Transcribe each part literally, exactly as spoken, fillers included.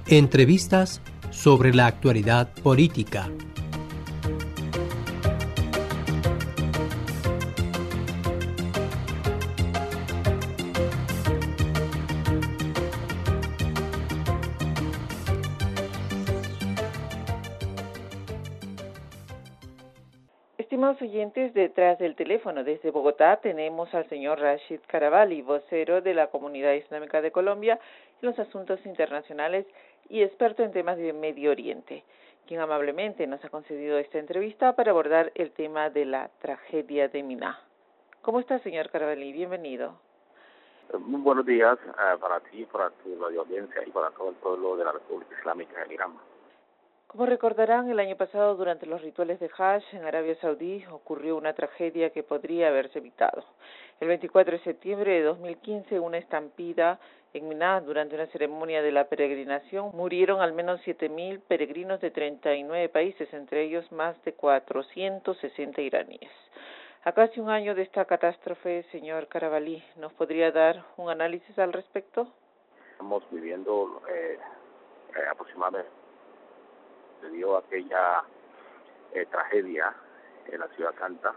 Entrevistas sobre la actualidad política. Estimados oyentes, detrás del teléfono desde Bogotá tenemos al señor Rashid Carabalí, vocero de la Comunidad Islámica de Colombia en los asuntos internacionales y experto en temas de Medio Oriente, quien amablemente nos ha concedido esta entrevista para abordar el tema de la tragedia de Miná. ¿Cómo está, señor Carabalí? Bienvenido. Muy buenos días uh, para ti, para tu radio audiencia y para todo el pueblo de la República Islámica de Irán. Como recordarán, el año pasado, durante los rituales de Hajj en Arabia Saudí, ocurrió una tragedia que podría haberse evitado. El veinticuatro de septiembre de dos mil quince, una estampida en Miná, durante una ceremonia de la peregrinación, murieron al menos siete mil peregrinos de treinta y nueve países, entre ellos más de cuatrocientos sesenta iraníes. A casi un año de esta catástrofe, señor Carabalí, ¿nos podría dar un análisis al respecto? Estamos viviendo eh, eh, aproximadamente se dio aquella eh, tragedia en la ciudad santa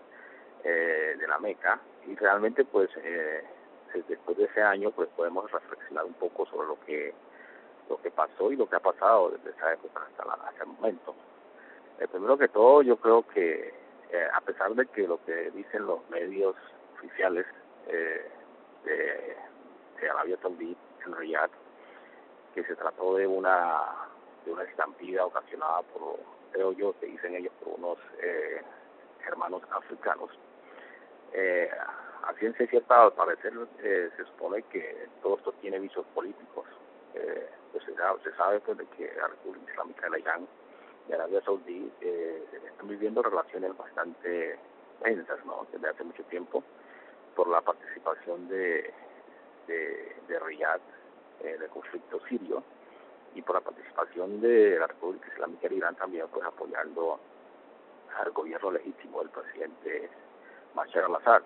eh, de la Meca, y realmente pues eh, después de ese año pues podemos reflexionar un poco sobre lo que lo que pasó y lo que ha pasado desde esa época hasta, la, hasta el momento. Eh, primero que todo, yo creo que eh, a pesar de que lo que dicen los medios oficiales eh, de, de Arabia Saudí en Riyadh, que se trató de una de una estampida ocasionada por, creo yo, que dicen ellos, por unos eh, hermanos africanos. Eh, a ciencia cierta, al parecer, eh, se supone que todo esto tiene visos políticos. Eh, pues se, se sabe pues, de que la República Islámica de Irán y Arabia Saudí eh, están viviendo relaciones bastante tensas, ¿no?, desde hace mucho tiempo, por la participación de, de, de Riyadh en el conflicto sirio, y por la participación de la República Islámica de Irán también pues apoyando al gobierno legítimo del presidente Bashar al-Assad.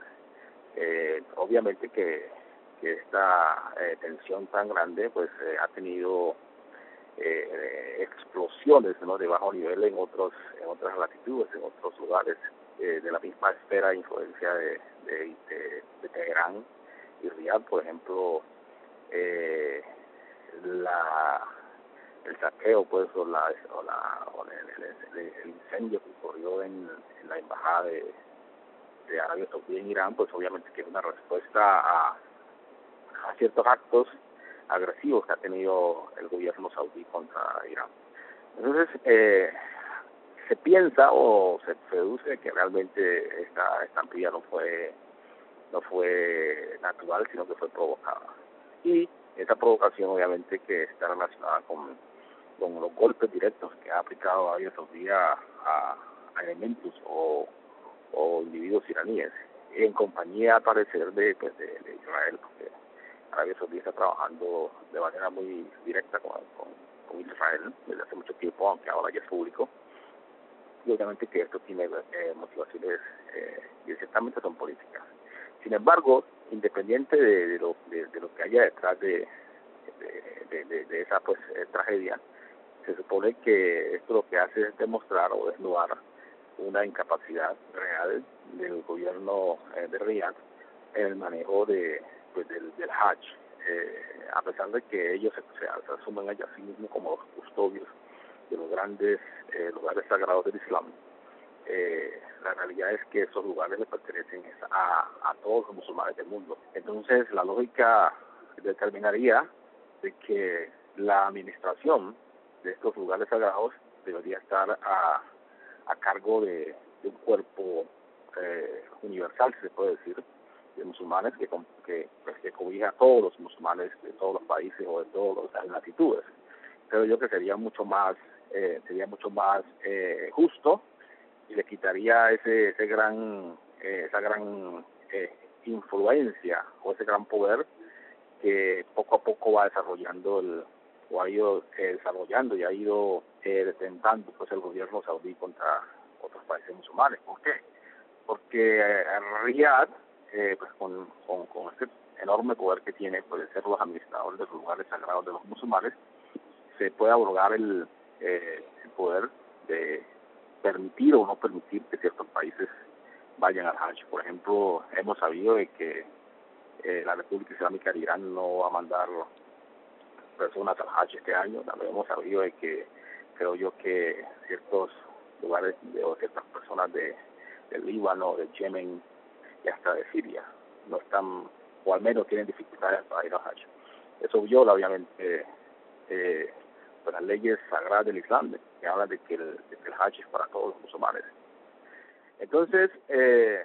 Eh, obviamente que, que esta eh, tensión tan grande pues eh, ha tenido eh, explosiones, ¿no?, de bajo nivel en otros en otras latitudes, en otros lugares eh, de la misma esfera de influencia de, de, de, de Teherán y Riyadh. Por ejemplo, eh, la el saqueo pues o la o la o el, el, el incendio que ocurrió en, en la embajada de, de Arabia Saudí en Irán, pues obviamente que es una respuesta a, a ciertos actos agresivos que ha tenido el gobierno saudí contra Irán. Entonces eh, se piensa o se deduce que realmente esta estampida no fue no fue natural, sino que fue provocada, y esa provocación obviamente que está relacionada con con los golpes directos que ha aplicado Arabia Saudí a, a, a elementos o, o individuos iraníes, en compañía, al parecer, de, pues, de, de Israel, porque Arabia Saudí está trabajando de manera muy directa con, con, con Israel desde hace mucho tiempo, aunque ahora ya es público, y obviamente que esto tiene eh, motivaciones eh, y ciertamente son políticas. Sin embargo, independiente de, de, lo, de, de lo que haya detrás de, de, de, de, de esa pues eh, tragedia, se supone que esto lo que hace es demostrar o desnudar una incapacidad real del gobierno eh, de Riyadh en el manejo de pues del, del Hajj, eh, a pesar de que ellos se, se, se asumen a sí mismos como los custodios de los grandes eh, lugares sagrados del Islam. Eh, la realidad es que esos lugares le pertenecen a, a todos los musulmanes del mundo. Entonces la lógica determinaría de que la administración de estos lugares sagrados debería estar a, a cargo de, de un cuerpo eh, universal, si se puede decir, de musulmanes que, que, pues, que cobija a todos los musulmanes de todos los países o de todas las latitudes. Creo yo que sería mucho más eh, sería mucho más eh, justo, y le quitaría ese ese gran eh, esa gran eh, influencia o ese gran poder que poco a poco va desarrollando el o ha ido eh, desarrollando y ha ido eh, detentando pues el gobierno saudí contra otros países musulmanes. ¿Por qué? Porque eh, Riyadh, eh, pues con, con, con este enorme poder que tiene, puede ser los administradores de los lugares sagrados de los musulmanes, se puede abrogar el, eh, el poder de permitir o no permitir que ciertos países vayan al Hajj. Por ejemplo, hemos sabido de que eh, la República Islámica de Irán no va a mandar personas al Hajj este año. También hemos sabido de que creo yo que ciertos lugares de, o ciertas personas de, de Líbano, de Yemen y hasta de Siria no están, o al menos tienen dificultades para ir al Hajj. Eso viola obviamente eh, pues las leyes sagradas del Islam, que hablan de que el, de que el Hajj es para todos los musulmanes. Entonces, eh,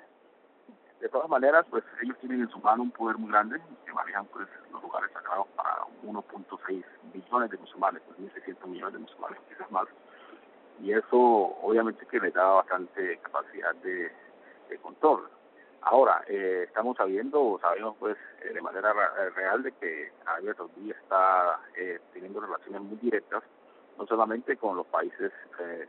de todas maneras, pues ellos tienen en su mano un poder muy grande, que manejan pues los lugares sagrados para uno punto seis billones de musulmanes, pues mil seiscientos millones de musulmanes, quizás más. Y eso obviamente que les da bastante capacidad de, de control. Ahora, eh, estamos sabiendo, sabemos pues eh, de manera ra- real de que Arabia Saudí está eh, teniendo relaciones muy directas, no solamente con los países eh,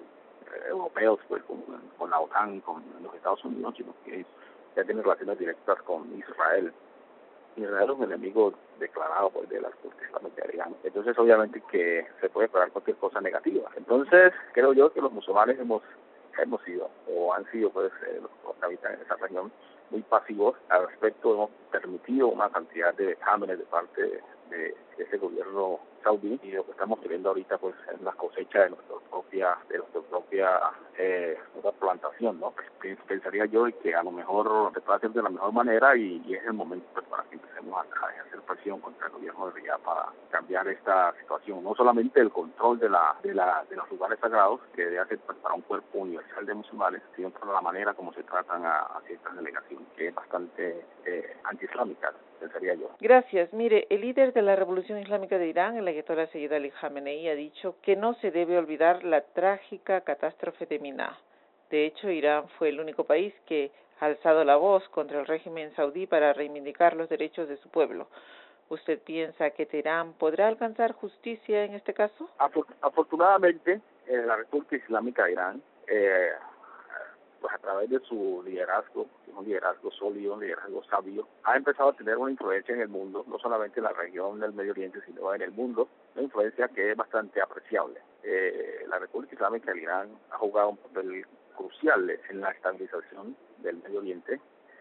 europeos, pues con, con la OTAN, con los Estados Unidos, sino que ya tiene relaciones directas con Israel. Israel es un enemigo declarado pues, de la República Islámica de Irán. Entonces, obviamente que se puede esperar cualquier cosa negativa. Entonces, creo yo que los musulmanes hemos hemos sido, o han sido, pues, eh, los, los que habitan en esa región, muy pasivos al respecto. Hemos permitido una cantidad de exámenes de parte de, de ese gobierno saudí, y lo que estamos viendo ahorita, pues, es la cosecha de nuestra propia, de nuestra propia eh, nuestra plantación, ¿no? Pues, pensaría yo que a lo mejor se puede hacer de la mejor manera y, y es el momento pues, para que empecemos a, a ejercer presión contra el gobierno de Riyad para cambiar esta situación. No solamente el control de la de la de los lugares sagrados, que debe hacer pues, para un cuerpo universal de musulmanes, sino por la manera como se tratan a, a ciertas delegaciones, que es bastante eh, antiislámica, pensaría yo. Gracias. Mire, el líder de la Revolución Islámica de Irán, el ayatolá Sayyid Ali Khamenei, ha dicho que no se debe olvidar la trágica catástrofe de Miná. De hecho, Irán fue el único país que ha alzado la voz contra el régimen saudí para reivindicar los derechos de su pueblo. ¿Usted piensa que Teherán podrá alcanzar justicia en este caso? Afortunadamente, eh, la República Islámica de Irán, eh, pues a través de su liderazgo, un liderazgo sólido, un liderazgo sabio, ha empezado a tener una influencia en el mundo, no solamente en la región del Medio Oriente, sino en el mundo, una influencia que es bastante apreciable. Eh, la República Islámica de Irán ha jugado un papel crucial en la estabilización del Medio Oriente,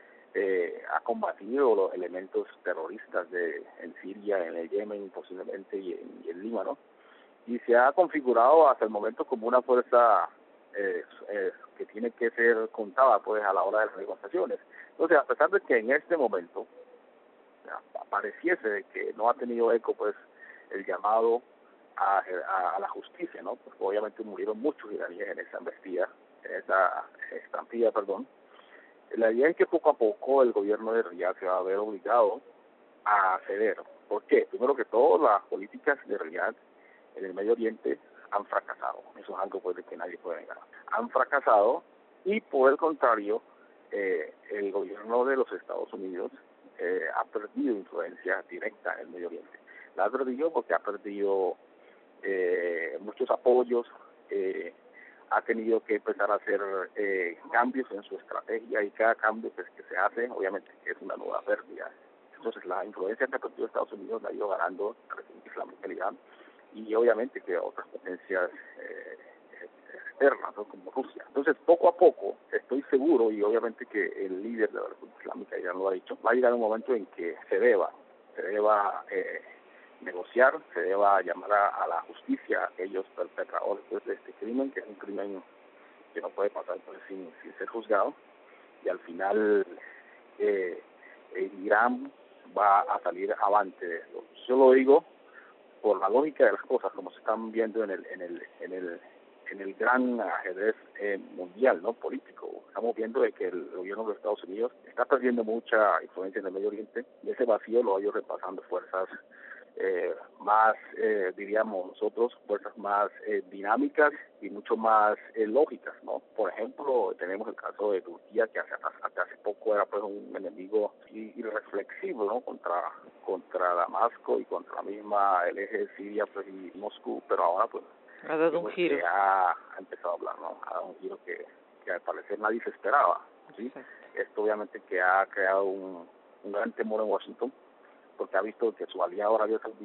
eh, ha combatido los elementos terroristas de en Siria, en el Yemen posiblemente y en, y en Líbano, y se ha configurado hasta el momento como una fuerza eh, eh, que tiene que ser contada pues a la hora de las negociaciones. Entonces, a pesar de que en este momento pareciese de que no ha tenido eco pues el llamado a, a, a la justicia, ¿no? Porque obviamente murieron muchos iraníes en esa embestida, en esa estampida, perdón. La idea es que poco a poco el gobierno de Riyad se va a ver obligado a ceder. ¿Por qué? Primero que todo, las políticas de Riyad en el Medio Oriente han fracasado. Eso es algo pues, de que nadie puede negar. Han fracasado y, por el contrario, eh, el gobierno de los Estados Unidos eh, ha perdido influencia directa en el Medio Oriente. La ha perdido porque ha perdido eh, muchos apoyos, eh, ha tenido que empezar a hacer eh, cambios en su estrategia, y cada cambio que, que se hace, obviamente, es una nueva pérdida. Entonces, la influencia que ha perdido Estados Unidos la ha ido ganando la República Islámica de Irán, y obviamente que otras potencias eh, externas, ¿no? Como Rusia. Entonces, poco a poco, estoy seguro, y obviamente que el líder de la República Islámica de Irán lo ha dicho, va a llegar un momento en que se deba, se deba eh, negociar, se deba llamar a, a la justicia a aquellos perpetradores pues, de este crimen, que es un crimen que no puede pasar pues, sin, sin ser juzgado, y al final eh, Irán va a salir avante de esto. Yo lo digo por la lógica de las cosas, como se están viendo en el en el en el en el gran ajedrez eh, mundial, no político. Estamos viendo de que el gobierno de Estados Unidos está perdiendo mucha influencia en el Medio Oriente, y ese vacío lo ha ido repasando fuerzas eh, más, eh, diríamos nosotros, fuerzas más eh, dinámicas y mucho más eh, lógicas, ¿no? Por ejemplo, tenemos el caso de Turquía, que hace, hasta hace poco era pues un enemigo irreflexivo, ¿no? Contra contra Damasco y contra la misma el eje de Siria pues, y Moscú, pero ahora pues ha dado un giro, ha, ha empezado a hablar, ¿no? Ha dado un giro que, que al parecer nadie se esperaba, ¿sí? Exacto. Esto obviamente que ha creado un, un gran temor en Washington, porque ha visto que su aliado Arabia Saudí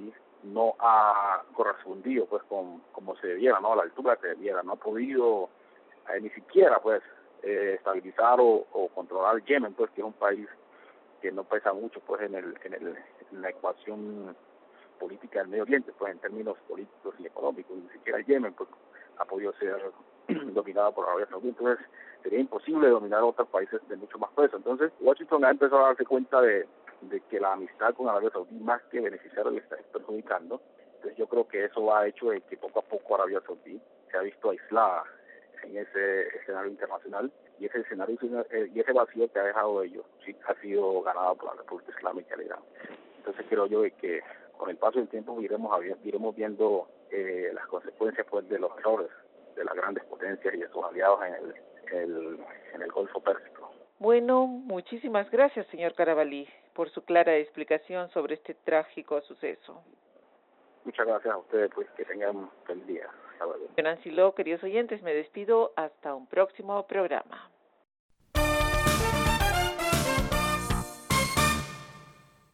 no ha correspondido pues con como se debiera, no a la altura que debiera, no ha podido eh, ni siquiera pues eh, estabilizar o, o controlar Yemen, pues que es un país que no pesa mucho pues en el en el en la ecuación política del Medio Oriente, pues en términos políticos y económicos, ni siquiera Yemen pues ha podido ser dominado por Arabia Saudí. Entonces sería imposible dominar otros países de mucho más peso. Entonces Washington ha empezado a darse cuenta de, de que la amistad con Arabia Saudí más que beneficiar le está perjudicando. Entonces yo creo que eso ha hecho de que poco a poco Arabia Saudí se ha visto aislada en ese escenario internacional, y ese escenario y ese vacío que ha dejado ellos sí ha sido ganado por la República Islámica de Irán. Entonces creo yo de que con el paso del tiempo iremos iremos viendo eh, las consecuencias pues de los errores de las grandes potencias y de sus aliados en el, el, en el Golfo Pérsico. Bueno, muchísimas gracias, señor Carabalí, por su clara explicación sobre este trágico suceso. Muchas gracias a ustedes, pues que tengan un feliz día. Nancy Lo, queridos oyentes, me despido hasta un próximo programa.